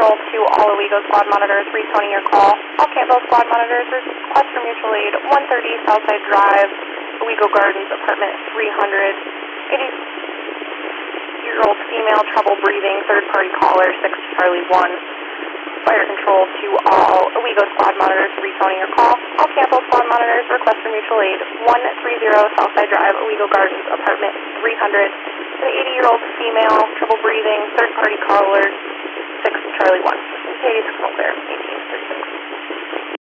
Control to all Owego squad monitors, returning your call. All Campbell squad monitors, request for mutual aid, 130 Southside Drive, Owego Gardens, apartment 300. 80-year-old female, trouble breathing, third-party caller, 6 Charlie 1. Fire Control to all Owego squad monitors, returning your call. All Campbell squad monitors, request for mutual aid, 130 Southside Drive, Owego Gardens, apartment 300. An 80-year-old female, trouble breathing, third-party caller, 6 Charlie 1. Katie Clear, 1836.